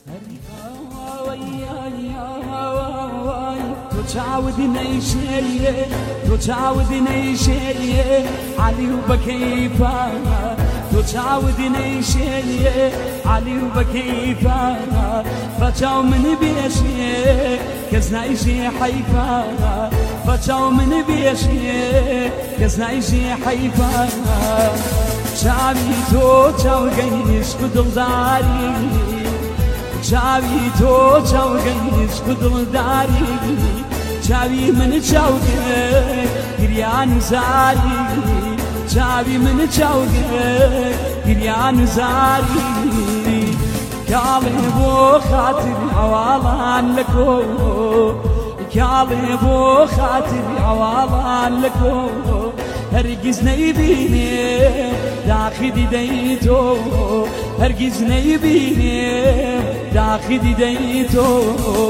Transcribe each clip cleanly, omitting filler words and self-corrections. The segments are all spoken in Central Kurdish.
تعودني شيء علي وبكيفه تعودني شيء علي وبكيفه فتاو من بيشي كزنايشي حيفه فتاو من بيشي كزنايشي حيفه شاوي تو قيش بدل داري شاوي تو قيش بدل داري شاوي من شوقه كريان زاري شاوي من شوقه كريان زاري قالب وخاطري عوالان لكو قالب وخاطري عوالان لكو هرقز نيبيني داخدي ديتو هرقز نيبيني داخدي ديتو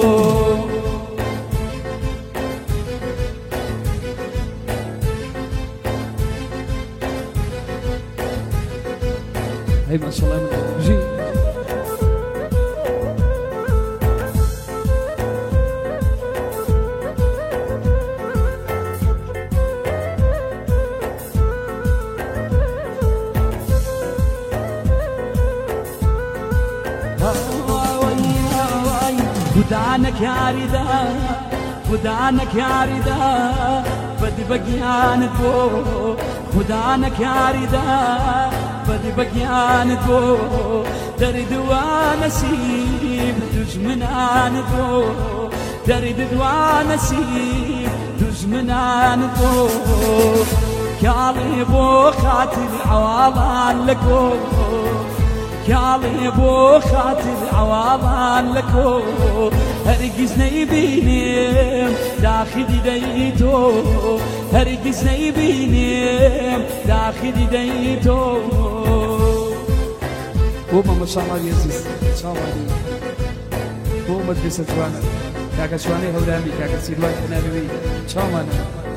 هاي ما شاء الله جي ودانك يا ردا ودانك يا ردا بدي بقيان بو ودانك يا ردا بدي بقيان بو درد ونسيب دجمنان بو درد ونسيب دجمنان بو كالبو خاطر عوالان لكو كالبو خاطر عوالان لكو هرقز نيبينيم داخدي ديتو هرقز نيبينيم داخدي ديتو وما ما شاء الله يزيز ما شاء الله هو مدرسة جوانا كاكا شواني هولامي كاكا سيروان نابوي ما شاء الله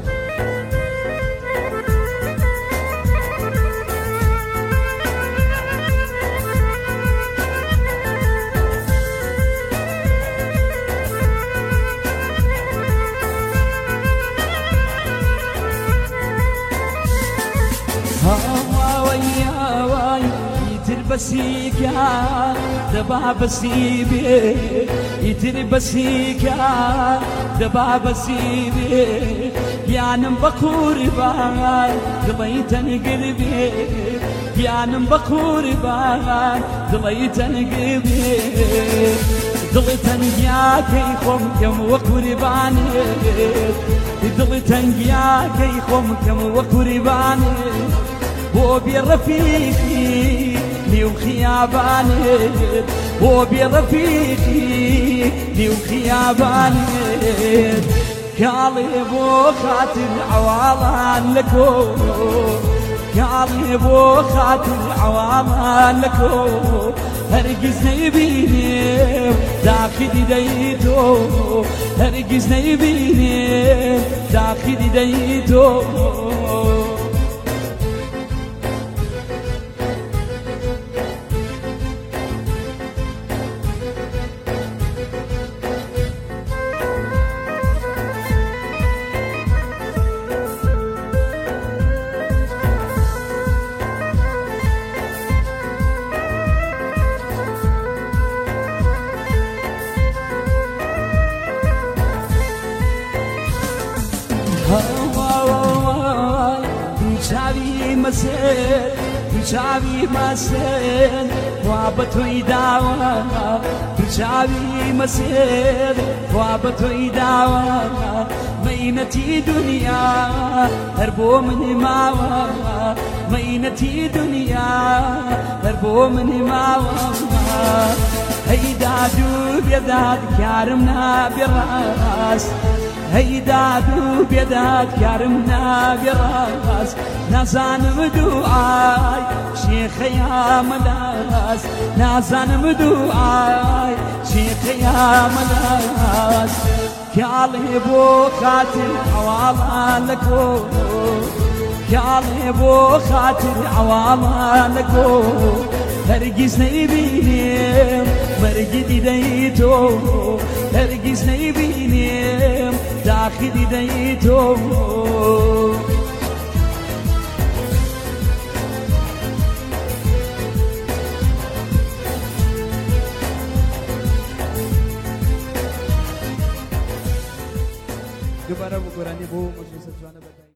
بسيكا دبا بسيبي يتري بسيكا دبا بسيبي يا نم بقوربا دليتني قلبي يا نم بقوربا دليتني قلبي دليتني يا كي خم كم وقرباني دليتني يا كي خم كم وقرباني هو برفيقي ليو خياباني هو برفيقي ليو خياباني قالب وخاطر عوالان لكو قالب وخاطر عوالان لكو هرقز نيبيني داخدي ديتو هرقز نيبيني داخدي ديتو شعبي مسير وابتو يداوى شعبي مسير وابتو يداوى مينتي دنيا هربو من ماوى مينتي دنيا هربو من ماوى هيدادو بيداد كارمنا براس هيدادو بيداد كارمنا براس نازان مدوعاي شيخ يا ملاس نازان مدوعاي شيخ يا ملاس كالبو خاطر عوالان لكو كالبو خاطر عوالان لكو هرقز نيبيني مرقدي دیدەی تۆ هەرگیز نەیبینێم داخی دیدەی تۆ دوباره بگۆرانی بۆ مەجلیسە جوانە